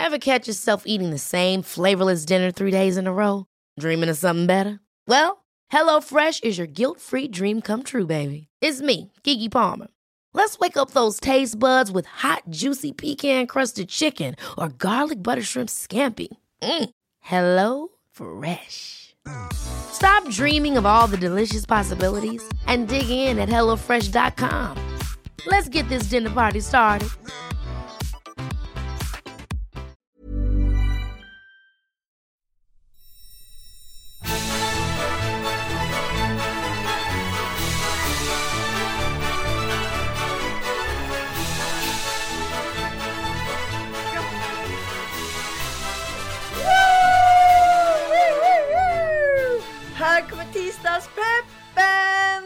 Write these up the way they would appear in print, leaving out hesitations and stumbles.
Ever catch yourself eating the same flavorless dinner 3 days in a row? Dreaming of something better? Well, HelloFresh is your guilt-free dream come true, baby. It's me, Keke Palmer. Let's wake up those taste buds with hot, juicy pecan-crusted chicken or garlic butter shrimp scampi. Hello Fresh. Stop dreaming of all the delicious possibilities and dig in at HelloFresh.com. Let's get this dinner party started. Här kommer tisdagspeppen!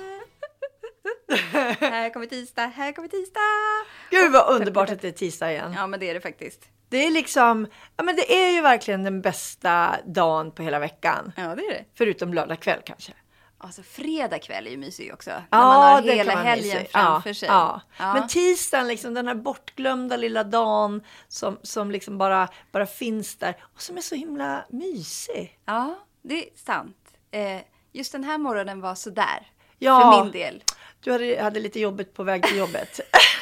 Här kommer tisdag. Gud vad underbart att det är tisdag igen. Ja, men det är det faktiskt. Det är liksom, ja men det är ju verkligen den bästa dagen på hela veckan. Ja, det är det. Förutom lördag kväll kanske. Alltså fredag kväll är ju mysig också. Ja, när man har det hela kan man helgen mysig. framför Ja, sig. ja. Ja. Men tisdagen, liksom, den här bortglömda lilla dagen som liksom bara finns där. Och som är så himla mysig. Ja, det är sant. Just den här morgonen var sådär. Ja, för min del. Du hade lite jobbet på väg till jobbet.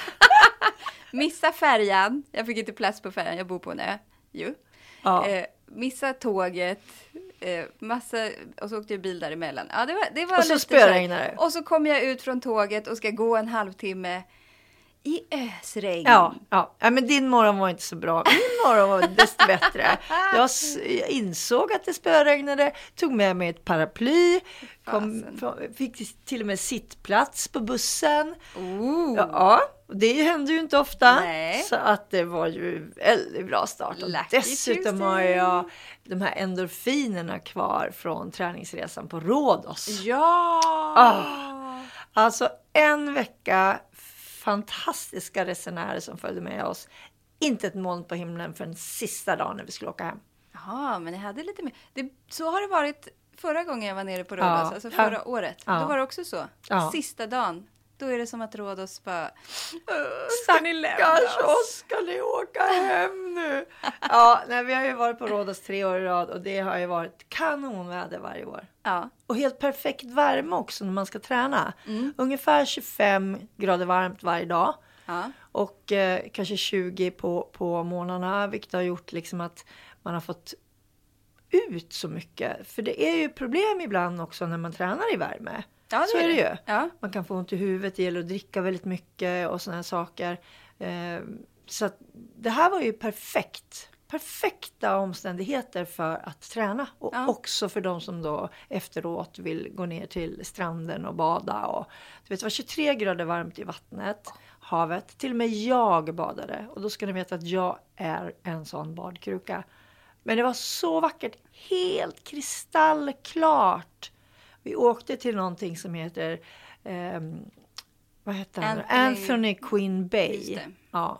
Missa färjan. Jag fick inte plats på färjan. Jag bor på en ö. Ja. Missa tåget. Massa, och så åkte jag bil däremellan. Ja, det var Och så lite spöregnade det. Och så kom jag ut från tåget och ska gå en halvtimme i ösregn. Ja, men din morgon var inte så bra. Min morgon var desto bättre. Jag insåg att det spöregnade, tog med mig ett paraply, fick till och med sittplats på bussen. Ja, det hände ju inte ofta. Nej. Så att det var ju väldigt bra start. Och dessutom har jag de här endorfinerna kvar från träningsresan på Rhodos. Ja! Alltså en vecka fantastiska resenärer som följde med oss. Inte ett moln på himlen för den sista dagen när vi skulle åka hem. Jaha, men ni hade lite mer. Så har det varit förra gången jag var nere på Rhodos, alltså förra året. Ja. Då var det också så. Ja. Sista dagen, då är det som att Rhodos bara... Stackars oss, ska ni åka hem nu? Ja, nej, vi har ju varit på Rhodos 3 år i rad och det har ju varit kanonväder varje år. Ja. Och helt perfekt värme också när man ska träna. Ungefär 25 grader varmt varje dag. Ja. Och kanske 20 på månaderna, vilket har gjort liksom att man har fått ut så mycket. För det är ju problem ibland också när man tränar i värme. Ja, så är det ju. Ja. Man kan få ont i huvudet, det gäller att dricka väldigt mycket och sådana saker. Så att det här var ju perfekta omständigheter för att träna. Och också för de som då efteråt vill gå ner till stranden och bada. Och, du vet, det var 23 grader varmt i vattnet, havet. Till och med jag badade. Och då ska ni veta att jag är en sån badkruka. Men det var så vackert. Helt kristallklart. Vi åkte till någonting som heter... vad heter han? Anthony Quinn Bay. Ja.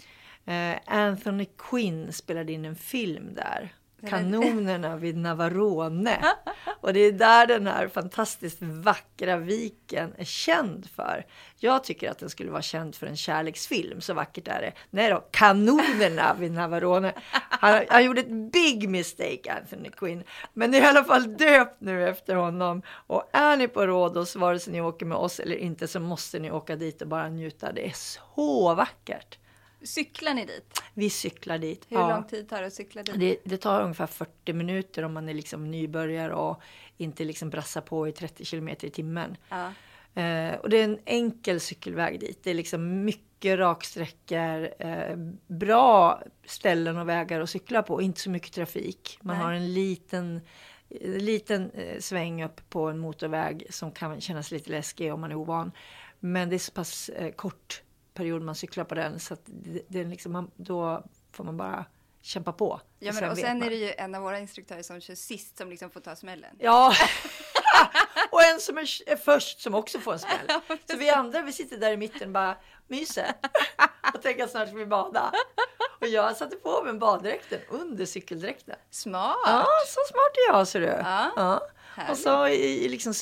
Anthony Quinn spelade in en film där. Kanonerna vid Navarone. Och det är där den här fantastiskt vackra viken är känd för. Jag tycker att den skulle vara känd för en kärleksfilm. Så vackert är det. Nej då, kanonerna vid Navarone. Han gjorde ett big mistake, Anthony Quinn. Men det är i alla fall döpt nu efter honom. Och är ni på Rhodos, vare sig ni åker med oss eller inte, så måste ni åka dit och bara njuta. Det är så vackert. Cyklar ni dit? Vi cyklar dit. Hur lång tid tar det att cykla dit? Det tar ungefär 40 minuter om man är liksom nybörjare och inte liksom brassar på i 30 kilometer i timmen. Ja. Och det är en enkel cykelväg dit. Det är liksom mycket raksträckor, bra ställen och vägar att cykla på. Inte så mycket trafik. Man har en liten sväng upp på en motorväg som kan kännas lite läskig om man är ovan. Men det är så pass kort period man cyklar på den, så att det är liksom, då får man bara kämpa på. Ja, men, och sen är det ju en av våra instruktörer som kör sist som liksom får ta smällen. Ja, och en som är först som också får en smäll. Så vi andra, vi sitter där i mitten bara myser och tänker snart ska vi bada. Och jag satte på mig baddräkten under cykeldräkten. Smart! Ja, så smart är jag, ser du. Ja. Och så i liksom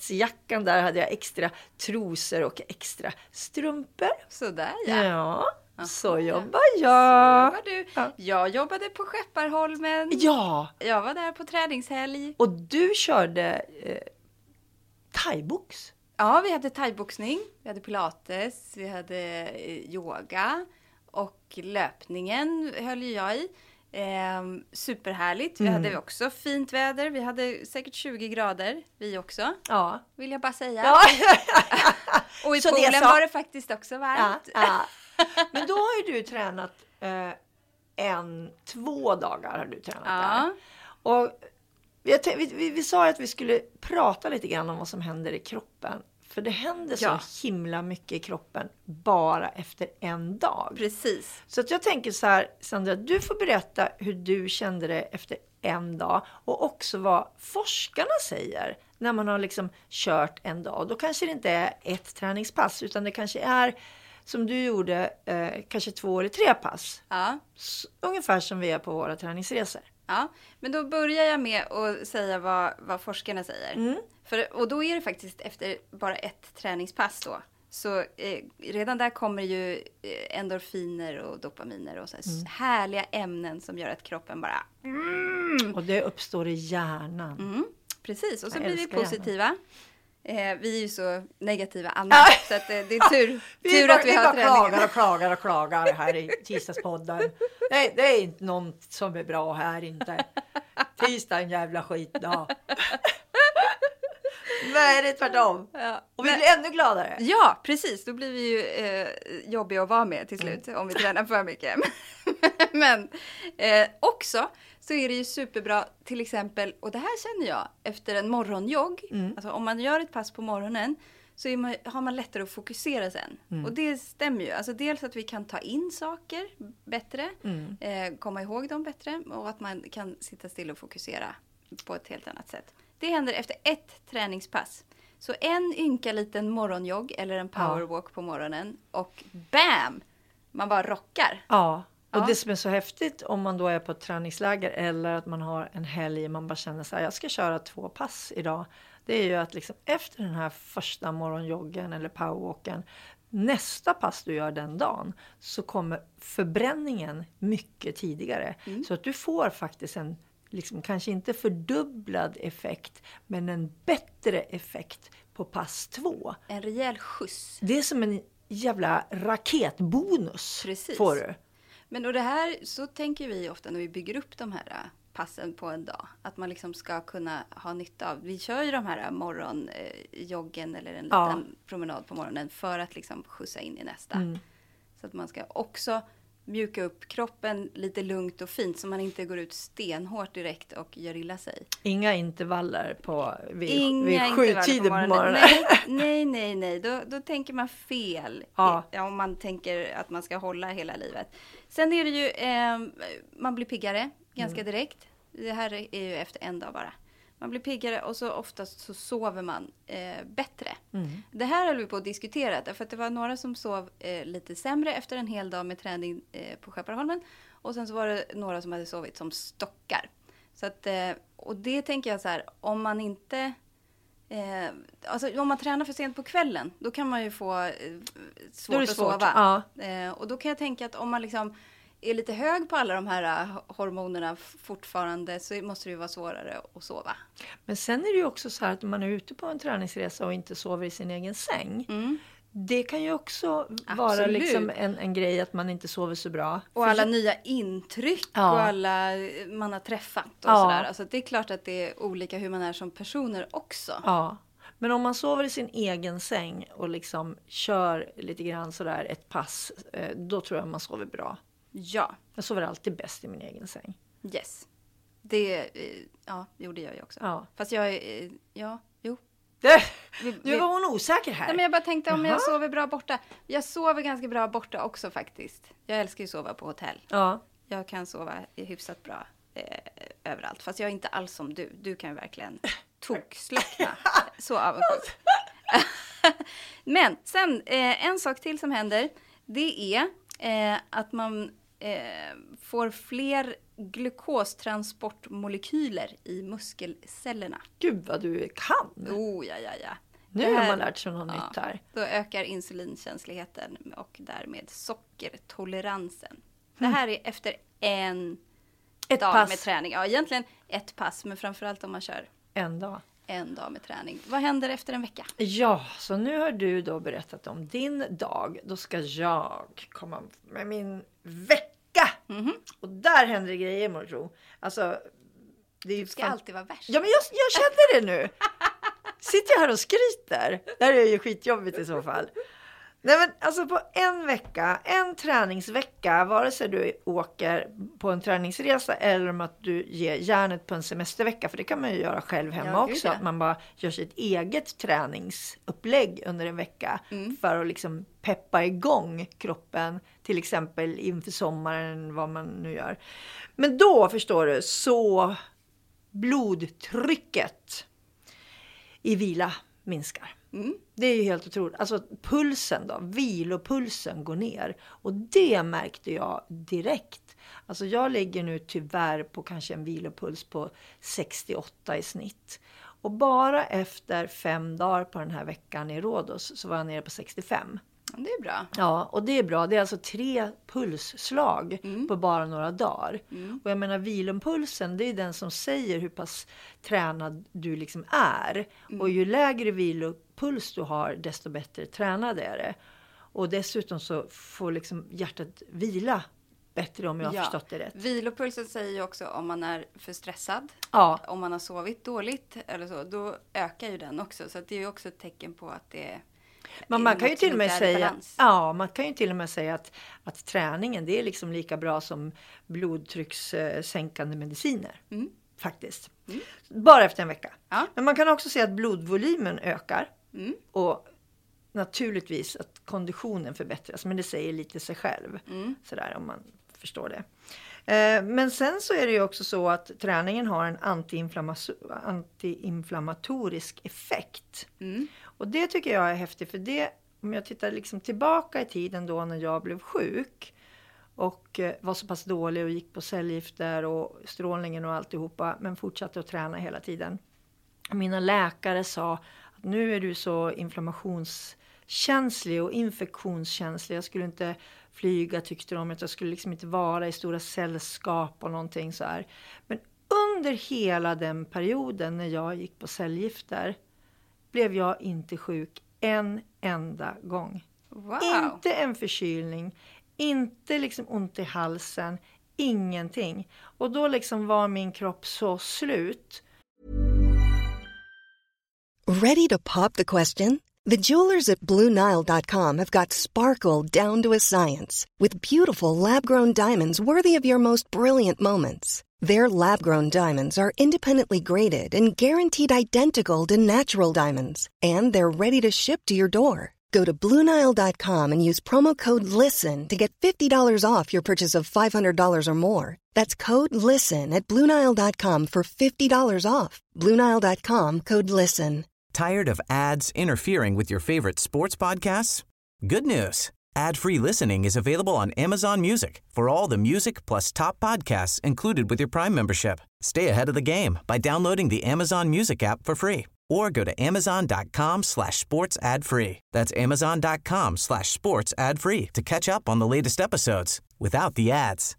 cykeldräktsjackan där hade jag extra trosor och extra strumpor. Sådär, ja. Så jobbar jag. Så jobbar du. Ja. Jag jobbade på Skepparholmen. Ja. Jag var där på träningshelg. Och du körde thaibox. Ja, vi hade thaiboxning, vi hade pilates, vi hade yoga och löpningen höll ju jag i. Superhärligt. Vi hade också fint väder. Vi hade säkert 20 grader, vi också. Ja. Vill jag bara säga. Ja. Och i Så poolen det var det faktiskt också varmt. Ja. Men då har ju du tränat 2 dagar har du tränat där. Och vi sa att vi skulle prata lite grann om vad som händer i kroppen. För det händer så himla mycket i kroppen bara efter en dag. Precis. Så att jag tänker så här, Sandra, du får berätta hur du kände det efter en dag. Och också vad forskarna säger när man har liksom kört en dag. Då kanske det inte är ett träningspass, utan det kanske är, som du gjorde, kanske 2 eller 3 pass. Ja. Ungefär som vi är på våra träningsresor. Ja, men då börjar jag med att säga vad forskarna säger. Och då är det faktiskt efter bara ett träningspass då. Så redan där kommer ju endorfiner och dopaminer och så här härliga ämnen som gör att kroppen bara... Och det uppstår i hjärnan. Precis, och så Jag blir vi älskar positiva. Vi är ju så negativa annars, så att det är tur att vi har träningen. klagar här i tisdagspodden. Nej, det är inte något som är bra här inte. Tisdag är en jävla skitdag. Nej, det är tvärtom. Ja. Och vi blir ännu gladare. Ja, precis. Då blir vi ju jobbiga att vara med till slut om vi tränar för mycket. Men också så är det ju superbra till exempel, och det här känner jag efter en morgonjogg. Alltså om man gör ett pass på morgonen så har man lättare att fokusera sen. Och det stämmer ju. Alltså dels att vi kan ta in saker bättre, komma ihåg dem bättre och att man kan sitta still och fokusera på ett helt annat sätt. Det händer efter ett träningspass. Så en ynka liten morgonjogg eller en powerwalk på morgonen och bam! Man bara rockar. Ja, och det som är så häftigt om man då är på ett träningsläger eller att man har en helg och man bara känner så här, jag ska köra 2 pass idag. Det är ju att liksom efter den här första morgonjoggen eller powerwalken, nästa pass du gör den dagen så kommer förbränningen mycket tidigare. Så att du får faktiskt en liksom kanske inte fördubblad effekt, men en bättre effekt på pass 2. En rejäl skjuts. Det är som en jävla raketbonus. Precis. Får du. Men och det här, så tänker vi ofta när vi bygger upp de här passen på en dag. Att man liksom ska kunna ha nytta av. Vi kör ju de här morgonjoggen eller en liten promenad på morgonen för att liksom skjutsa in i nästa. Så att man ska också mjuka upp kroppen lite lugnt och fint så man inte går ut stenhårt direkt och gör illa sig. Inga intervaller vid 7-tiden på morgonen. Nej. Då tänker man fel. Om man tänker att man ska hålla hela livet. Sen är det ju, man blir piggare ganska direkt. Det här är ju efter en dag bara. Man blir piggare och så oftast så sover man bättre. Det här höll vi på att diskutera. Därför att det var några som sov lite sämre efter en hel dag med träning på Skepparholmen. Och sen så var det några som hade sovit som stockar. Så att, och det tänker jag så här, om man inte... alltså om man tränar för sent på kvällen, då kan man ju få svårt att sova. Och då kan jag tänka att om man liksom är lite hög på alla de här hormonerna fortfarande så måste det ju vara svårare att sova. Men sen är det ju också så här att om man är ute på en träningsresa och inte sover i sin egen säng. Det kan ju också vara liksom en grej att man inte sover så bra. Och alla nya intryck och alla man har träffat och sådär. Alltså det är klart att det är olika hur man är som personer också. Ja. Men om man sover i sin egen säng och liksom kör lite grann sådär ett pass, då tror jag man sover bra. Ja. Jag sover alltid bäst i min egen säng. Yes. Det gjorde jag ju också. Ja. Fast jag, Nu var hon osäker här. Nej, men jag bara tänkte om jag sover bra borta. Jag sover ganska bra borta också faktiskt. Jag älskar ju att sova på hotell. Ja. Jag kan sova hyfsat bra överallt. Fast jag är inte alls som du. Du kan ju verkligen tokslockna. Så avundsjuk. Men sen en sak till som händer. Det är att man får fler glukostransportmolekyler i muskelcellerna. Gud vad du kan. Ja. Nu har man lärt sig något nytt här. Då ökar insulinkänsligheten och därmed sockertoleransen. Det här är efter ett dag pass med träning. Ja, egentligen ett pass, men framförallt om man kör en dag med träning. Vad händer efter en vecka? Ja, så nu har du då berättat om din dag. Då ska jag komma med min vecka. Mm-hmm. Och där händer det grejer, Marjo. Alltså, du ska alltid vara värst. Ja, men jag känner det nu. Sitter jag här och skryter? Det här är ju skitjobbigt i så fall. Nej, men alltså på en träningsvecka, vare sig du åker på en träningsresa eller om att du ger järnet på en semestervecka, för det kan man ju göra själv hemma också, att man bara gör sitt eget träningsupplägg under en vecka för att liksom peppa igång kroppen, till exempel inför sommaren, vad man nu gör. Men då, förstår du, så blodtrycket i vila minskar. Det är ju helt otroligt. Alltså pulsen då, vilopulsen går ner. Och det märkte jag direkt. Alltså jag ligger nu tyvärr på kanske en vilopuls på 68 i snitt. Och bara efter 5 dagar på den här veckan i Rhodos så var jag nere på 65. Det är bra. Ja, och det är bra. Det är alltså 3 pulsslag på bara några dagar. Och jag menar, vilompulsen, det är den som säger hur pass tränad du liksom är. Och ju lägre vilopuls du har, desto bättre tränad är det. Och dessutom så får liksom hjärtat vila bättre, om jag har förstått det rätt. Vilopulsen säger ju också om man är för stressad. Ja. Om man har sovit dåligt eller så, då ökar ju den också. Så det är ju också ett tecken på att det är... Men man kan ju till och med säga, att träningen, det är liksom lika bra som blodtryckssänkande mediciner. Faktiskt. Bara efter en vecka. Ja. Men man kan också se att blodvolymen ökar. Och naturligtvis att konditionen förbättras. Men det säger lite sig själv. Sådär, om man förstår det. Men sen så är det ju också så att träningen har en antiinflammatorisk effekt. Och det tycker jag är häftigt, för det, om jag tittar liksom tillbaka i tiden då när jag blev sjuk och var så pass dålig och gick på cellgifter och strålningen och alltihopa, men fortsatte att träna hela tiden. Mina läkare sa att nu är du så inflammationskänslig och infektionskänslig. Jag skulle inte flyga, tyckte de, att jag skulle liksom inte vara i stora sällskap och någonting så här. Men under hela den perioden när jag gick på cellgifter blev jag inte sjuk en enda gång. Wow. Inte en förkylning, inte liksom ont i halsen, ingenting. Och då liksom var min kropp så slut. Ready to pop the question? The jewelers at BlueNile.com have got sparkle down to a science with beautiful lab-grown diamonds worthy of your most brilliant moments. Their lab-grown diamonds are independently graded and guaranteed identical to natural diamonds. And they're ready to ship to your door. Go to BlueNile.com and use promo code LISTEN to get $50 off your purchase of $500 or more. That's code LISTEN at BlueNile.com for $50 off. BlueNile.com, code LISTEN. Tired of ads interfering with your favorite sports podcasts? Good news. Ad-free listening is available on Amazon Music for all the music plus top podcasts included with your Prime membership. Stay ahead of the game by downloading the Amazon Music app for free or go to amazon.com/sports ad free. That's amazon.com/sports ad free to catch up on the latest episodes without the ads.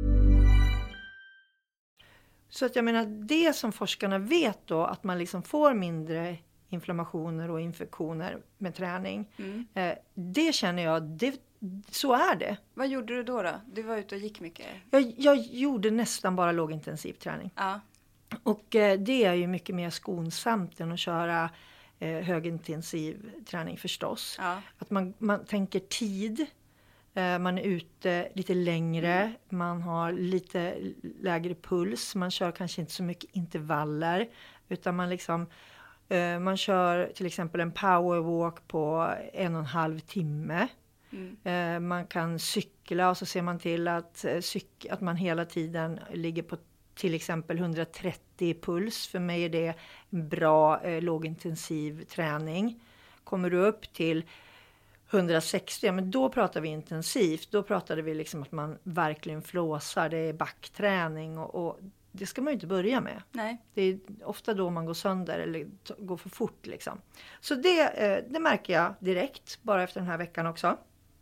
Så att jag menar, det som forskarna vet då, att man liksom får mindre inflammationer och infektioner med träning. Det känner jag, så är det. Vad gjorde du då? Du var ute och gick mycket? Jag gjorde nästan bara lågintensiv träning. Ja. Och det är ju mycket mer skonsamt än att köra högintensiv träning förstås. Ja. Att man tänker tid. Man är ute lite längre. Man har lite lägre puls. Man kör kanske inte så mycket intervaller. Utan man kör till exempel en powerwalk på 1,5 timme. Man kan cykla och så ser man till att man hela tiden ligger på till exempel 130 puls. För mig är det en bra lågintensiv träning. Kommer du upp till 160, men då pratar vi intensivt. Då pratar vi liksom att man verkligen flåsar. Det är backträning och det ska man ju inte börja med. Nej. Det är ofta då man går sönder eller går för fort liksom. Så det märker jag direkt bara efter den här veckan också.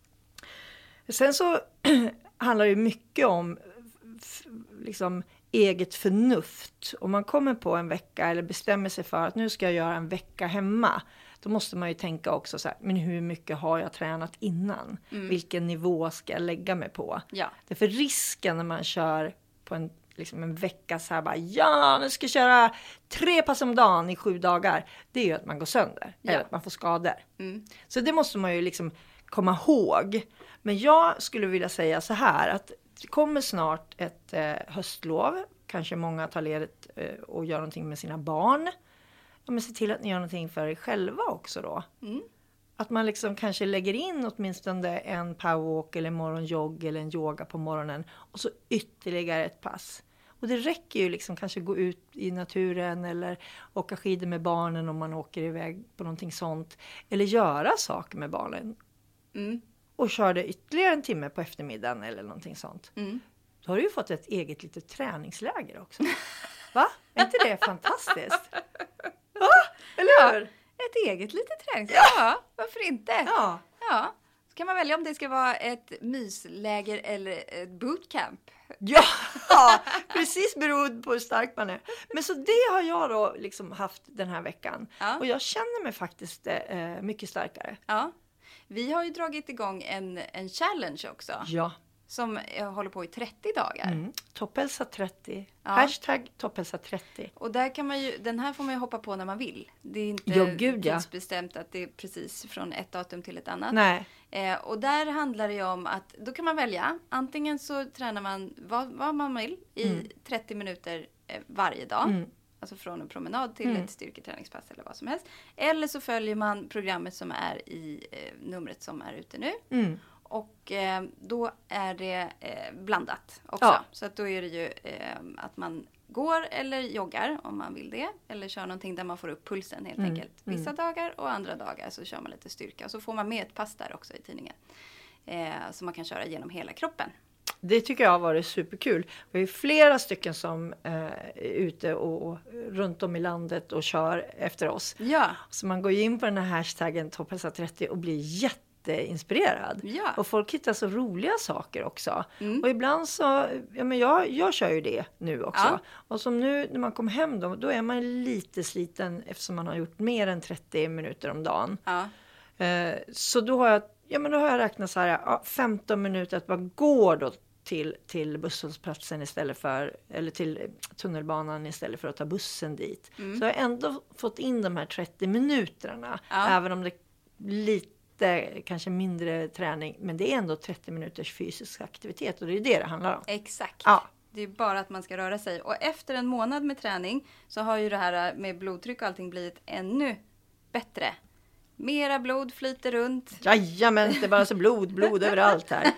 Sen så handlar det mycket om liksom eget förnuft. Om man kommer på en vecka eller bestämmer sig för att nu ska jag göra en vecka hemma. Då måste man ju tänka också så här, men hur mycket har jag tränat innan? Vilken nivå ska jag lägga mig på? Ja. Därför risken när man kör på en vecka så här bara, nu ska jag köra 3 pass om dagen i 7 dagar. Det är ju att man går sönder. Eller att man får skador. Så det måste man ju liksom komma ihåg. Men jag skulle vilja säga så här att det kommer snart ett höstlov. Kanske många tar ledigt och gör någonting med sina barn. Ja, men se till att ni gör någonting för er själva också då. Att man liksom kanske lägger in åtminstone en powerwalk eller en morgonjogg eller en yoga på morgonen. Och så ytterligare ett pass. Och det räcker ju liksom kanske gå ut i naturen eller åka skidor med barnen om man åker iväg på någonting sånt. Eller göra saker med barnen. Och kör det ytterligare en timme på eftermiddagen eller någonting sånt. Då har du ju fått ett eget litet träningsläger också. Va? Är inte det fantastiskt? Va? Eller hur? Ett eget litet träningsläger. Ja, varför inte? Ja. Ja. Så kan man välja om det ska vara ett mysläger eller ett bootcamp. Ja, precis beroende på hur stark man är. Men så det har jag då liksom haft den här veckan. Ja. Och jag känner mig faktiskt mycket starkare. Ja. Vi har ju dragit igång en challenge också. Ja. Som håller på i 30 dagar. Topphälsa 30. Ja. Hashtag topphälsa 30. Och där kan man ju, den här får man ju hoppa på när man vill. Det är inte tidsbestämt att det är precis från ett datum till ett annat. Nej. Och där handlar det ju om att då kan man välja. Antingen så tränar man vad man vill i 30 minuter varje dag. Alltså från en promenad till ett styrketräningspass eller vad som helst. Eller så följer man programmet som är i numret som är ute nu. Och då är det blandat också. Ja. Så att då är det ju att man går eller joggar om man vill det. Eller kör någonting där man får upp pulsen helt enkelt. Vissa dagar och andra dagar så kör man lite styrka. Och så får man med ett pass där också i tidningen. Så man kan köra genom hela kroppen. Det tycker jag har varit superkul. Vi är flera stycken som är ute och runt om i landet och kör efter oss. Ja. Så man går in på den här hashtaggen topphälsa 30 och blir jätteinspirerad. Ja. Och folk hittar så roliga saker också. Och ibland så, men jag kör ju det nu också. Ja. Och som nu när man kommer hem då är man lite sliten eftersom man har gjort mer än 30 minuter om dagen. Ja. Så då har jag räknat så här, 15 minuter att bara gå då till busshållplatsen istället för, eller till tunnelbanan istället för att ta bussen dit. Så jag har ändå fått in de här 30 minuterna, även om det är lite kanske mindre träning, men det är ändå 30 minuters fysisk aktivitet och det är det handlar om. Exakt. Ja. Det är bara att man ska röra sig. Och efter en månad med träning så har ju det här med blodtryck och allting blivit ännu bättre. Mera blod flyter runt. Jajamän, det är bara så blod överallt här.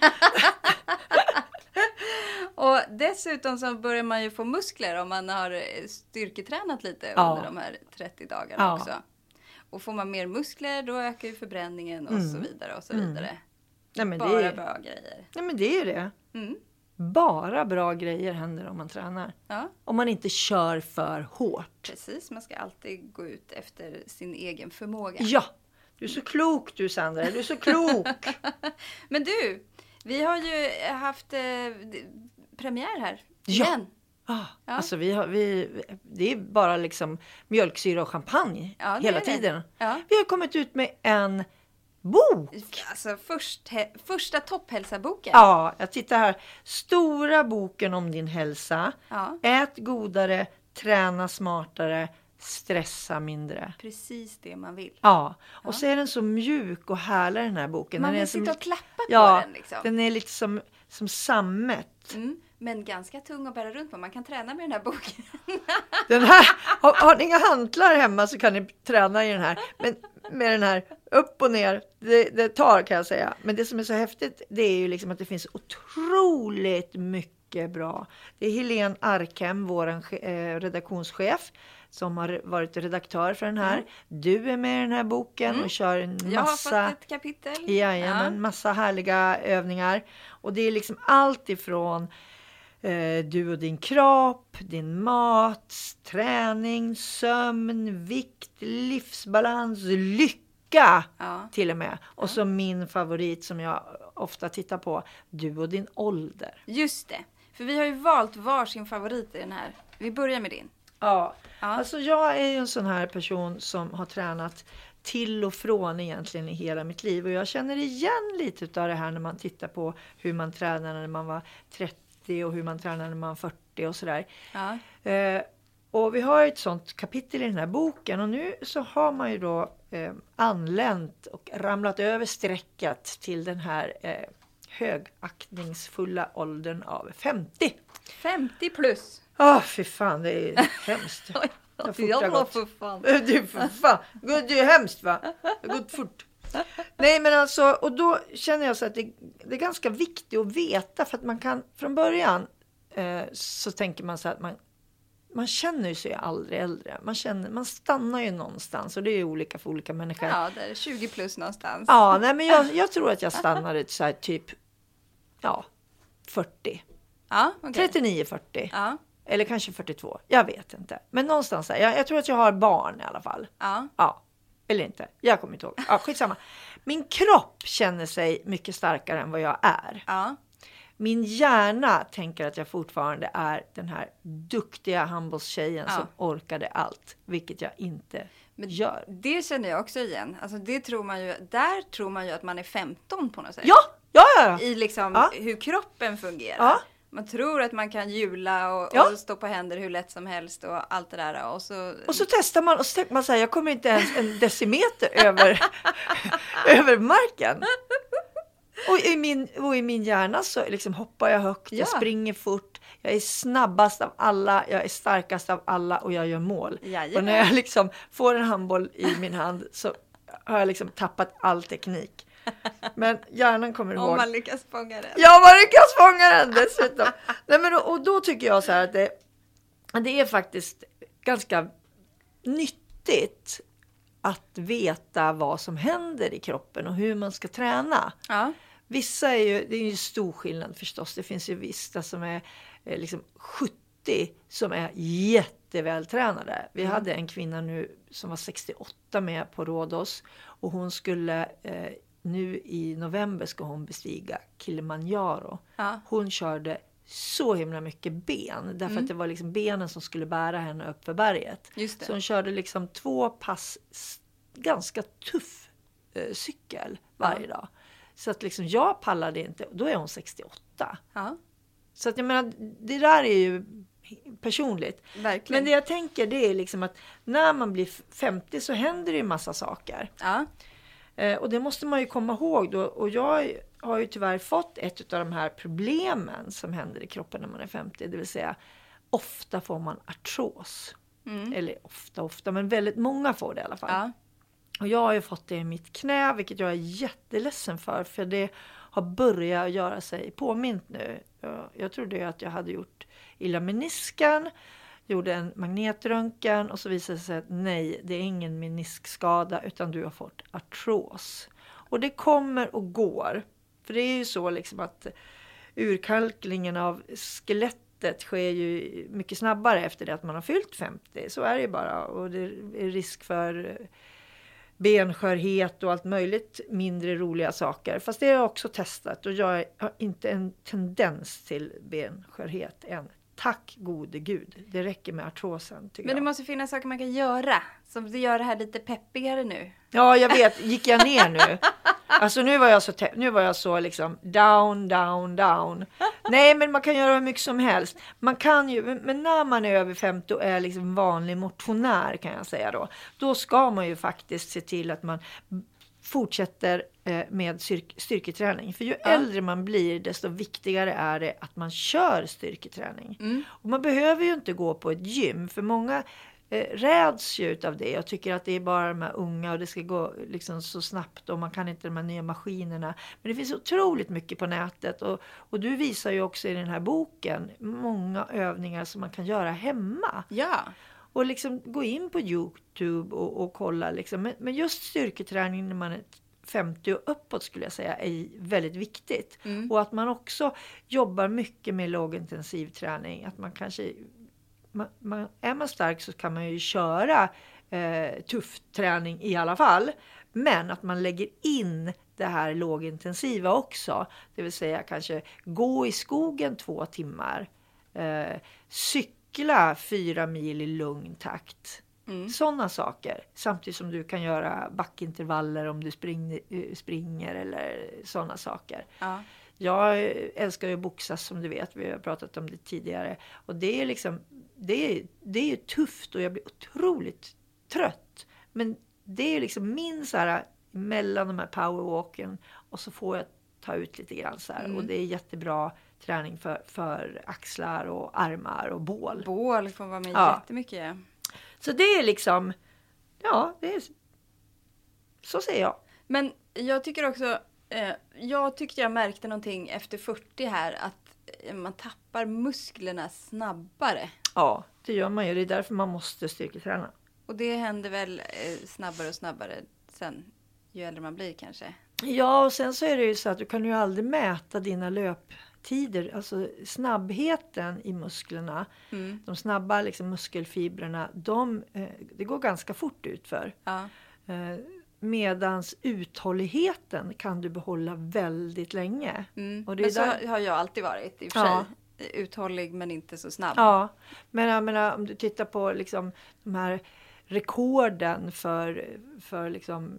Och dessutom så börjar man ju få muskler om man har styrketränat lite under de här 30 dagarna också. Och får man mer muskler då ökar ju förbränningen och så vidare och så vidare. Nej, men bara bra grejer. Nej men det är ju det. Bara bra grejer händer om man tränar. Ja. Om man inte kör för hårt. Precis, man ska alltid gå ut efter sin egen förmåga. Ja, du är så klok du Sandra, du är så klok. Men du, vi har ju haft premiär här igen. Ja. Alltså det är bara liksom mjölksyra och champagne hela tiden. Ja. Vi har kommit ut med en bok. Alltså första topphälsa-boken. Ja, jag tittar här. Stora boken om din hälsa. Ja. Ät godare, träna smartare, stressa mindre. Precis det man vill. Ja, och så är den så mjuk och härlig den här boken. Man den vill är sitta och klappa på den liksom. Den är lite som sammet. Men ganska tung att bära runt på. Man kan träna med den här boken. Den här, har ni inga hantlar hemma så kan ni träna i den här. Men med den här upp och ner, det tar kan jag säga. Men det som är så häftigt, det är ju liksom att det finns otroligt mycket bra. Det är Helene Arkhem, vår redaktionschef, som har varit redaktör för den här. Du är med i den här boken och kör en massa... Jag har fått ett kapitel. En massa härliga övningar. Och det är liksom allt ifrån du och din kropp, din mat, träning, sömn, vikt, livsbalans, lycka till och med. Och så min favorit som jag ofta tittar på, du och din ålder. Just det, för vi har ju valt varsin favorit i den här. Vi börjar med din. Ja, alltså jag är ju en sån här person som har tränat till och från egentligen i hela mitt liv. Och jag känner igen lite av det här när man tittar på hur man tränade när man var 30 och hur man tränade när man var 40 och sådär. Ja. Och vi har ett sånt kapitel i den här boken och nu så har man ju då anlänt och ramlat över strecket till den här högaktningsfulla åldern av 50. 50 plus. Fy fan, det är hemskt. För fan. Du för fan. Det är hemskt va? Det har gått fort. Nej men alltså, och då känner jag så att det är ganska viktigt att veta för att man kan från början så tänker man så att man känner ju sig aldrig äldre. Man stannar ju någonstans och det är olika för olika människor. Ja, det är 20 plus någonstans. Ja, nej men jag tror att jag stannade så här typ 40. Ja, okay. 39-40. Ja. Eller kanske 42. Jag vet inte. Men någonstans där. Jag tror att jag har barn i alla fall. Ja. Eller inte. Jag kommer inte ihåg. Ja, skitsamma. Min kropp känner sig mycket starkare än vad jag är. Ja. Min hjärna tänker att jag fortfarande är den här duktiga handbollstjejen som orkade allt. Vilket jag inte gör. Det känner jag också igen. Alltså det tror man ju, där tror man ju att man är 15 på något sätt. Ja. I liksom hur kroppen fungerar. Ja. Man tror att man kan hjula och stå på händer hur lätt som helst och allt det där. Och så testar man och så tänker man så här, jag kommer inte ens en decimeter över marken. Och i min hjärna så liksom hoppar jag högt, jag springer fort, jag är snabbast av alla, jag är starkast av alla och jag gör mål. Jajamän. Och när jag liksom får en handboll i min hand så har jag liksom tappat all teknik. Men hjärnan kommer ihåg. Om man lyckas fånga den. Ja, man lyckas fånga den dessutom. Nej, men och då tycker jag så här att det är faktiskt ganska nyttigt att veta vad som händer i kroppen och hur man ska träna. Ja. Vissa det är ju stor skillnad förstås. Det finns ju vissa som är liksom 70 som är jättevältränade. Vi hade en kvinna nu som var 68 med på Rhodos och hon skulle nu i november ska hon bestiga Kilimanjaro. Ja. Hon körde så himla mycket ben. Därför att det var liksom benen som skulle bära henne upp för berget. Just det. Så hon körde liksom 2 pass ganska tuff cykel varje dag. Så att liksom jag pallade inte. Då är hon 68. Ja. Så att jag menar, det där är ju personligt. Verkligen. Men det jag tänker det är liksom att när man blir 50 så händer det ju massa saker. Ja. Och det måste man ju komma ihåg då. Och jag har ju tyvärr fått ett av de här problemen som händer i kroppen när man är 50. Det vill säga, ofta får man artros. Eller ofta, men väldigt många får det i alla fall. Ja. Och jag har ju fått det i mitt knä, vilket jag är jätteledsen för det har börjat göra sig påmint nu. Jag trodde att jag hade gjort illa menisken. Gjorde en magnetröntgen och så visade det sig att nej, det är ingen meniskskada utan du har fått artros. Och det kommer och går. För det är ju så liksom att urkalkningen av skelettet sker ju mycket snabbare efter det att man har fyllt 50. Så är det bara. Och det är risk för benskörhet och allt möjligt mindre roliga saker. Fast det har jag också testat och jag har inte en tendens till benskörhet än. Tack gode gud. Det räcker med artrosen tycker jag. Men det måste finnas saker man kan göra. Som det gör det här lite peppigare nu. Ja, jag vet. Gick jag ner nu? Alltså nu var jag så liksom down. Nej, men man kan göra hur mycket som helst. Man kan ju, men när man är över 50 och är liksom vanlig motionär kan jag säga då. Då ska man ju faktiskt se till att man fortsätter med styrketräning. För ju äldre man blir desto viktigare är det att man kör styrketräning. Och man behöver ju inte gå på ett gym. För många räds ju av det. Jag tycker att det är bara de här unga och det ska gå liksom så snabbt och man kan inte de här nya maskinerna. Men det finns otroligt mycket på nätet och du visar ju också i den här boken många övningar som man kan göra hemma. Ja. Och liksom gå in på YouTube och kolla liksom. Men just styrketräning när man är 50 och uppåt skulle jag säga är väldigt viktigt. Och att man också jobbar mycket med lågintensiv träning. Att man kanske, är man stark så kan man ju köra tuff träning i alla fall. Men att man lägger in det här lågintensiva också. Det vill säga kanske gå i skogen 2 timmar. Cykla 4 mil i lugn takt. Sådana saker. Samtidigt som du kan göra backintervaller om du springer eller sådana saker. Ja. Jag älskar ju att boxas som du vet. Vi har pratat om det tidigare. Och det är liksom, det är tufft och jag blir otroligt trött. Men det är liksom min så här mellan de här powerwalken och så får jag ta ut lite grann så här. Och det är jättebra träning för axlar och armar och bål. Bål får vara med jättemycket. Så det är liksom, det är, så säger jag. Men jag tycker också, jag tyckte jag märkte någonting efter 40 här att man tappar musklerna snabbare. Ja, det gör man ju. Det är därför man måste styrketräna. Och det händer väl snabbare och snabbare sen ju äldre man blir kanske. Ja, och sen så är det ju så att du kan ju aldrig mäta dina löptider. Alltså snabbheten i musklerna. De snabba liksom, muskelfibrerna, det går ganska fort ut för. Ja. Medans uthålligheten kan du behålla väldigt länge. Och det är men så har jag alltid varit i och för sig. Uthållig men inte så snabb. Ja, men jag menar, om du tittar på liksom, de här rekorden för liksom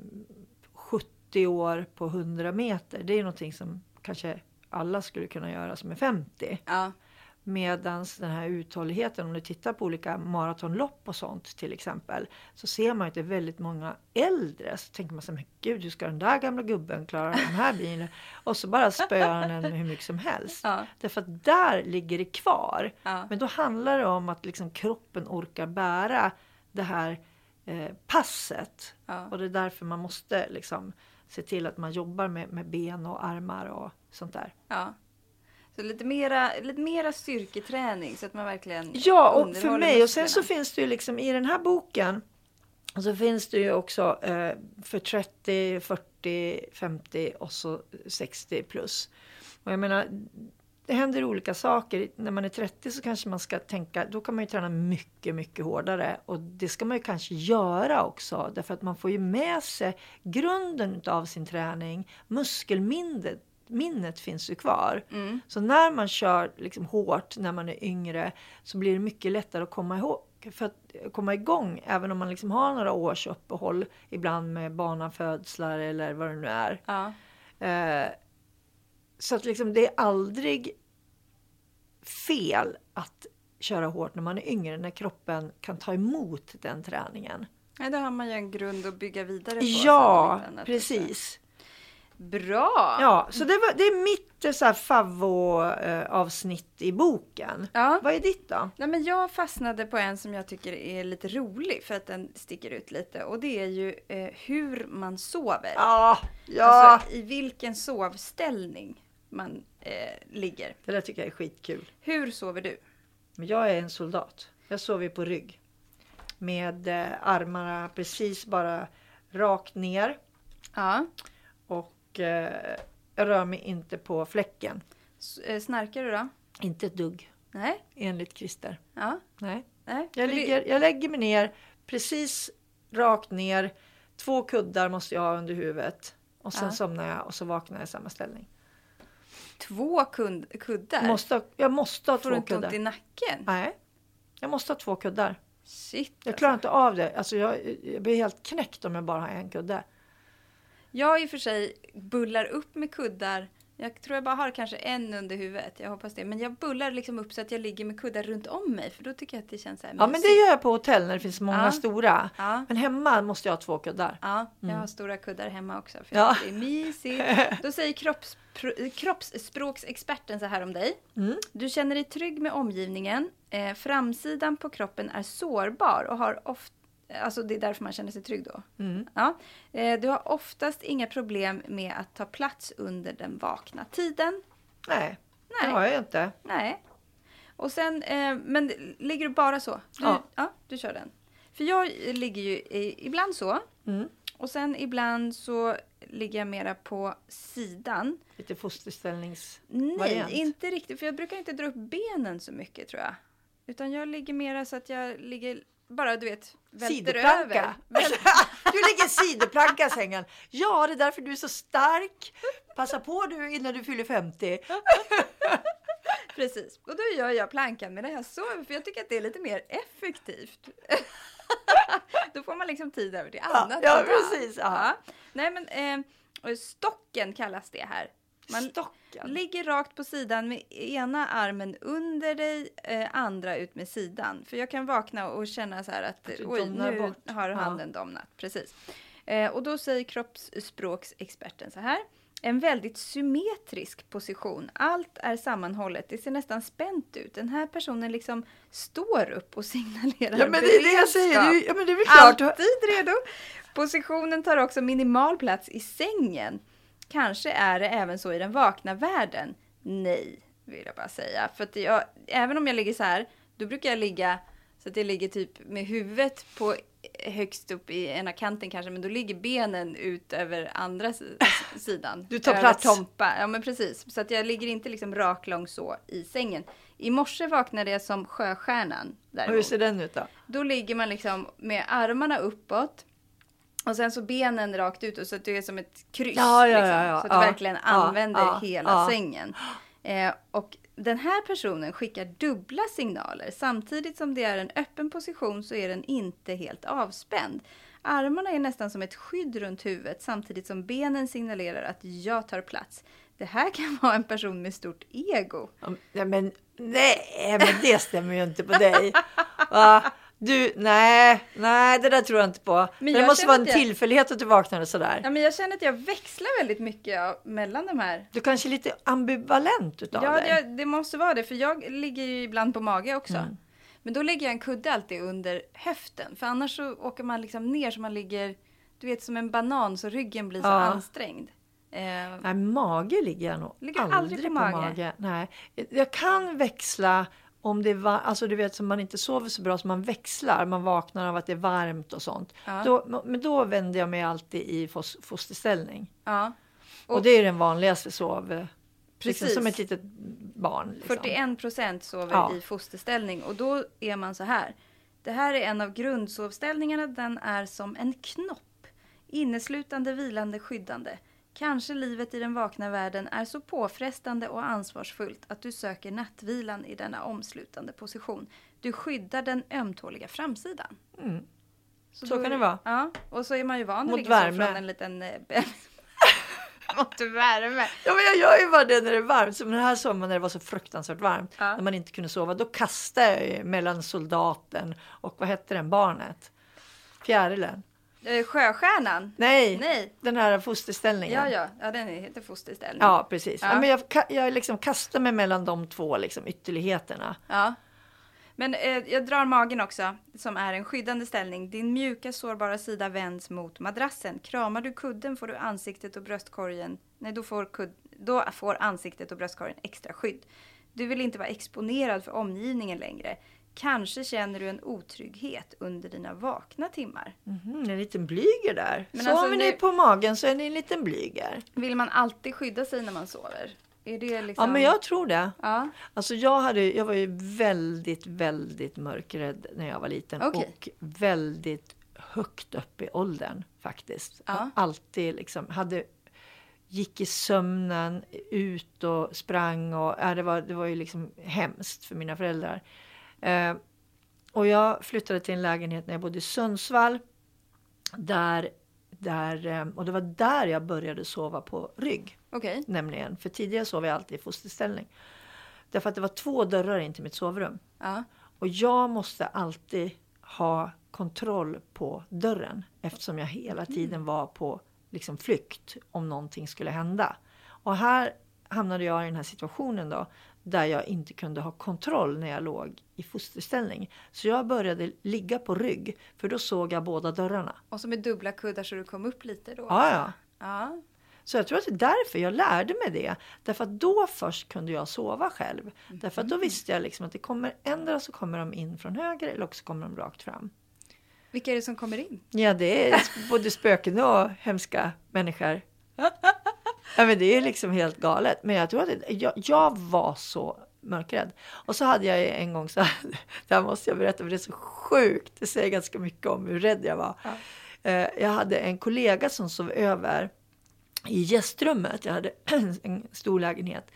70 år på 100 meter. Det är någonting som kanske alla skulle kunna göra som är 50. Ja. Medans den här uthålligheten, om du tittar på olika maratonlopp och sånt till exempel, så ser man att det är väldigt många äldre. Så tänker man så här, gud, hur ska den där gamla gubben klara den här bilen? Och så bara spöar den hur mycket som helst. Ja. Därför att där ligger det kvar. Ja. Men då handlar det om att liksom kroppen orkar bära det här passet. Ja. Och det är därför man måste liksom se till att man jobbar med ben och armar och sånt där. Ja. Så lite mera styrketräning så att man verkligen ja, och för mig musklerna. Och sen så finns det ju liksom i den här boken så finns det ju också för 30, 40, 50 och så 60 plus. Och jag menar, det händer olika saker. När man är 30 så kanske man ska tänka, då kan man ju träna mycket, mycket hårdare. Och det ska man ju kanske göra också. Därför att man får ju med sig grunden av sin träning, muskelminnet finns ju kvar. Så när man kör liksom hårt när man är yngre så blir det mycket lättare att komma ihåg. För att komma igång, även om man liksom har några års uppehåll, ibland med barnafödslar eller vad det nu är. Ja. Så att liksom det är aldrig fel att köra hårt när man är yngre, när kroppen kan ta emot den träningen. Ja, då har man ju en grund att bygga vidare på. Ja, precis. Bra! Ja, så det är mitt så här favvo-avsnitt i boken. Ja. Vad är ditt då? Nej, men jag fastnade på en som jag tycker är lite rolig för att den sticker ut lite. Och det är ju hur man sover. Ja. Alltså i vilken sovställning man ligger. Det där tycker jag är skitkul. Hur sover du? Men jag är en soldat. Jag sover på rygg. Med armarna precis bara rakt ner. Ja. Och jag rör mig inte på fläcken. Snarkar du då? Inte ett dugg. Nej. Enligt Christer. Ja. Nej. Jag lägger mig ner precis rakt ner. 2 kuddar måste jag ha under huvudet. Och sen somnar jag och så vaknar jag i samma ställning. 2 kuddar? Jag måste ha 2 kuddar. Får du inte ont i nacken? Nej. Jag måste ha 2 kuddar. Shit. Jag klarar inte av det. Alltså jag blir helt knäckt om jag bara har en kudde. Jag i och för sig bullar upp med kuddar. Jag tror jag bara har kanske en under huvudet. Jag hoppas det. Men jag bullar liksom upp så att jag ligger med kuddar runt om mig. För då tycker jag att det känns så här mysigt. Ja, men det gör jag på hotell när det finns många stora. Ja. Men hemma måste jag ha 2 kuddar. Ja, jag har stora kuddar hemma också. För det är mysigt. Då säger kroppsspråksexperten så här om dig. Du känner dig trygg med omgivningen. Framsidan på kroppen är sårbar och har ofta. Alltså det är därför man känner sig trygg då. Ja. Du har oftast inga problem med att ta plats under den vakna tiden. Nej. Det har jag inte. Nej. Och sen, men ligger du bara så? Du kör den. För jag ligger ju ibland så. Och sen ibland så ligger jag mera på sidan. Lite fosterställningsvariant. Nej, inte riktigt. För jag brukar inte dra upp benen så mycket, tror jag. Utan jag ligger mera så att jag ligger bara, du vet, välter över. Du ligger sidoplanka i sängen. Ja, det är därför du är så stark. Passa på du innan du fyller 50. Precis. Och då gör jag plankan med det här sover. För jag tycker att det är lite mer effektivt. Då får man liksom tid över till annat. Ja, precis. Ja. Nej, men stocken kallas det här. Man ligger rakt på sidan med ena armen under dig, andra ut med sidan. För jag kan vakna och känna så här att oj, nu har handen domnat. Precis. Och då säger kroppsspråksexperten så här. En väldigt symmetrisk position. Allt är sammanhållet. Det ser nästan spänt ut. Den här personen liksom står upp och signalerar. Ja, men det är det jag säger. Ja, men det är väl klart. Alltid redo. Positionen tar också minimal plats i sängen. Kanske är det även så i den vakna världen. Nej, vill jag bara säga. För att även om jag ligger så här, då brukar jag ligga så att jag ligger typ med huvudet på högst upp i ena kanten kanske, men då ligger benen ut över andra sidan. Du tar plats. Tompa. Ja, men precis. Så att jag ligger inte liksom raklång så i sängen. I morse vaknade jag som sjöstjärnan. Hur ser den ut då? Då ligger man liksom med armarna uppåt. Och sen så benen rakt ut och så att det är som ett kryss. Så att du verkligen använder hela sängen. Och den här personen skickar dubbla signaler. Samtidigt som det är en öppen position så är den inte helt avspänd. Armarna är nästan som ett skydd runt huvudet samtidigt som benen signalerar att jag tar plats. Det här kan vara en person med stort ego. Ja, men det stämmer ju inte på dig. Va? Du, nej, det där tror jag inte på. Men det måste vara en tillfällighet att du vaknade sådär. Ja, men jag känner att jag växlar väldigt mycket mellan de här. Du kanske är lite ambivalent utav dig. Ja, det måste vara det. För jag ligger ju ibland på mage också. Mm. Men då lägger jag en kudde alltid under höften. För annars så åker man liksom ner så man ligger, du vet, som en banan så ryggen blir så ansträngd. Nej, mage ligger jag nog aldrig på mage. Nej, jag kan växla om det var, alltså du vet som man inte sover så bra så man växlar, man vaknar av att det är varmt och sånt. Ja. Men då vänder jag mig alltid i fosterställning. Ja. Och det är den vanligaste sov. Liksom som ett litet barn. Liksom. 41% sover i fosterställning och då är man så här. Det här är en av grundsovställningarna, den är som en knopp. Inneslutande, vilande, skyddande. Kanske livet i den vakna världen är så påfrestande och ansvarsfullt att du söker nattvilan i denna omslutande position. Du skyddar den ömtåliga framsidan. Mm. Så kan det vara. Ja, och så är man ju van att ligga så från en liten mot värme. Ja, men jag gör ju bara det när det är varmt. Som den här sommaren när det var så fruktansvärt varmt. När man inte kunde sova. Då kastade jag mellan soldaten och vad hette den, barnet? Fjärilen. Sjöstjärnan? Nej, den här fosterställningen. Ja, den heter fosterställning. Ja, precis. Ja. Men jag liksom kastar mig mellan de två liksom, ytterligheterna. Ja. Men jag drar magen också, som är en skyddande ställning. Din mjuka, sårbara sida vänds mot madrassen. Kramar du kudden får du ansiktet och bröstkorgen. Nej, då får ansiktet och bröstkorgen extra skydd. Du vill inte vara exponerad för omgivningen längre. Kanske känner du en otrygghet under dina vakna timmar. En liten blyger där. Men sover alltså, ni på magen så är ni en liten blyger. Vill man alltid skydda sig när man sover? Är det liksom... Ja, men jag tror det. Ja. Alltså jag var ju väldigt, väldigt mörkrädd när jag var liten. Okay. Och väldigt högt upp i åldern faktiskt. Ja. Alltid liksom gick i sömnen ut och sprang. Och, det var ju liksom hemskt för mina föräldrar. Och jag flyttade till en lägenhet när jag bodde i Sundsvall. Och det var där jag började sova på rygg. Okay. Nämligen. För tidigare sov jag alltid i fosterställning. Därför att det var 2 dörrar in till mitt sovrum. Och jag måste alltid ha kontroll på dörren. Eftersom jag hela tiden var på liksom, flykt om någonting skulle hända. Och här hamnade jag i den här situationen då. Där jag inte kunde ha kontroll när jag låg i fosterställning. Så jag började ligga på rygg. För då såg jag båda dörrarna. Och så med dubbla kuddar så du kom upp lite då? Ja. Så jag tror att det är därför jag lärde mig det. Därför att då först kunde jag sova själv. Därför att då visste jag liksom att det kommer ändra så kommer de in från höger eller också kommer de rakt fram. Vilka är det som kommer in? Ja, det är både spöken och hemska människor. Ja, men det är liksom helt galet. Men jag tror att jag var så mörkrädd. Och så hade jag en gång så här, det här måste jag berätta för det är så sjukt. Det säger ganska mycket om hur rädd jag var. Jag hade en kollega som sov över i gästrummet. Jag hade en stor lägenhet.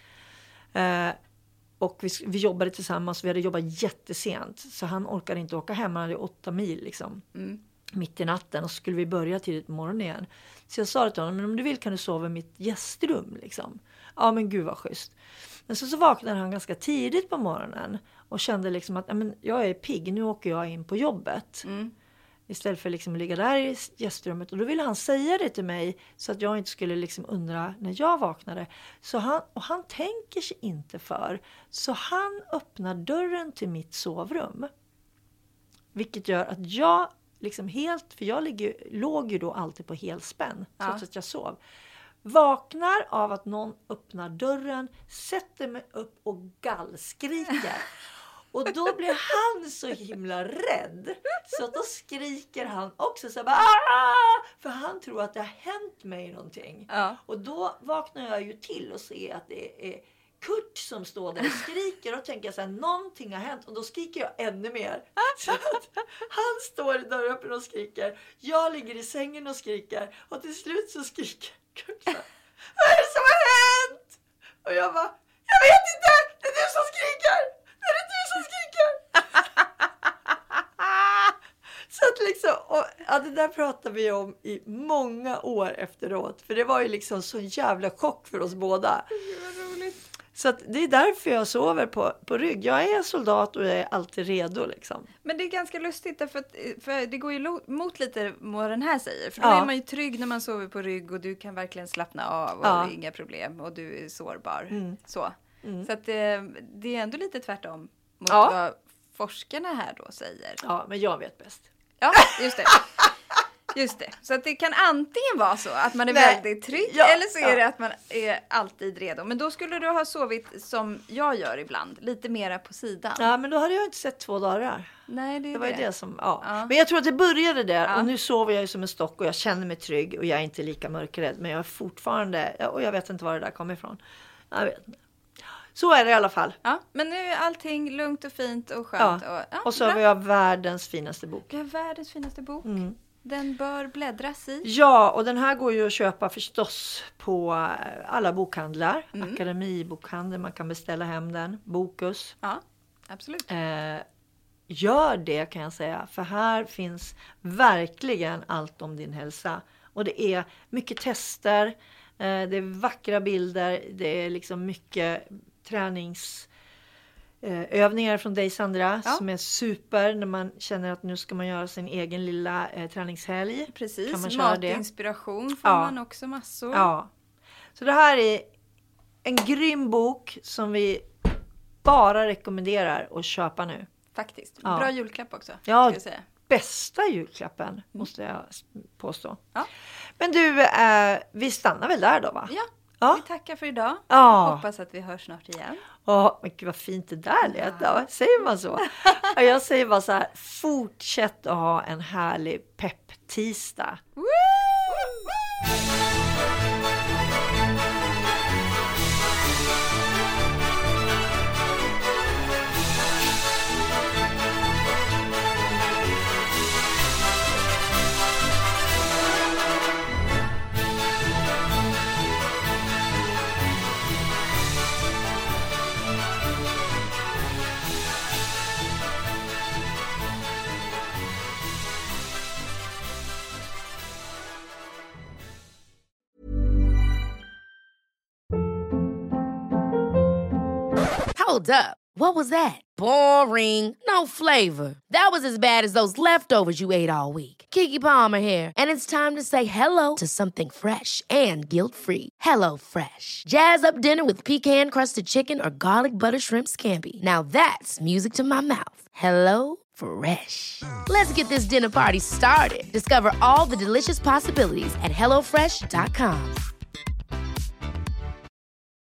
Och vi jobbade tillsammans. Vi hade jobbat jättesent. Så han orkade inte åka hem. Han hade 8 mil liksom. Mitt i natten. Och så skulle vi börja tidigt på morgonen igen. Så jag sa till honom, men om du vill kan du sova i mitt gästrum liksom. Ja men gud vad schysst. Men så vaknade han ganska tidigt på morgonen. Och kände liksom att jag är pigg. Nu åker jag in på jobbet. Istället för liksom att ligga där i gästrummet. Och då ville han säga det till mig. Så att jag inte skulle liksom undra när jag vaknade. Han tänker sig inte för. Så han öppnar dörren till mitt sovrum. Vilket gör att jag liksom helt. För jag låg ju då alltid på helspänn. Trots att jag sov. Vaknar av att någon öppnar dörren. Sätter mig upp och gallskriker. Och då blir han så himla rädd. Så då skriker han också så här, för han tror att det har hänt mig någonting. Ja. Och då vaknar jag ju till och ser att det är Kurt som står där och skriker. Och tänker jag så här, någonting har hänt. Och då skriker jag ännu mer. Så att han står i dörröppen och skriker. Jag ligger i sängen och skriker. Och till slut så skriker Kurt så här, vad är det som har hänt? Och jag bara, jag vet inte, det är du som skriker. Det är du som skriker. Så att liksom, det där pratar vi om i många år efteråt. För det var ju liksom så jävla chock för oss båda. Det var roligt. Så att det är därför jag sover på rygg. Jag är soldat och jag är alltid redo liksom. Men det är ganska lustigt för det går ju mot lite vad den här säger. För då är man ju trygg när man sover på rygg och du kan verkligen slappna av och det är inga problem och du är sårbar. Så att det är ändå lite tvärtom mot vad forskarna här då säger. Ja, men jag vet bäst. Ja, just det. Just det. Så att det kan antingen vara så att man är väldigt trygg eller så är det att man är alltid redo. Men då skulle du ha sovit som jag gör ibland. Lite mera på sidan. Ja, men då hade jag inte sett 2 dagar. Nej, det var ju det som... Ja. Men jag tror att det började där. Och nu sover jag ju som en stock och jag känner mig trygg. Och jag är inte lika mörkrädd. Men jag är fortfarande... Och jag vet inte var det där kommer ifrån. Jag vet inte. Så är det i alla fall. Ja, men nu är allting lugnt och fint och skönt. Och så har vi världens finaste bok. Vi har världens finaste bok. Den bör bläddras i. Ja, och den här går ju att köpa förstås på alla bokhandlar. Akademibokhandel, man kan beställa hem den. Bokus. Ja, absolut. Gör det kan jag säga. För här finns verkligen allt om din hälsa. Och det är mycket tester. Det är vackra bilder. Det är liksom mycket träningsövningar från dig Sandra som är super när man känner att nu ska man göra sin egen lilla träningshelg. Precis, kan man matinspiration får man också massor. Ja. Så det här är en grym bok som vi bara rekommenderar att köpa nu. Faktiskt, bra julklapp också. Ja, ska jag säga. Bästa julklappen måste jag påstå. Ja. Men du, vi stannar väl där då va? Ja, vi tackar för idag. Hoppas att vi hörs snart igen. Men gud vad fint det där lät då. Säger man så? Jag säger bara så här, fortsätt att ha en härlig pepp-tisdag. Hold up. What was that? Boring. No flavor. That was as bad as those leftovers you ate all week. Keke Palmer here, and it's time to say hello to something fresh and guilt-free. Hello Fresh. Jazz up dinner with pecan-crusted chicken or garlic butter shrimp scampi. Now that's music to my mouth. Hello Fresh. Let's get this dinner party started. Discover all the delicious possibilities at hellofresh.com.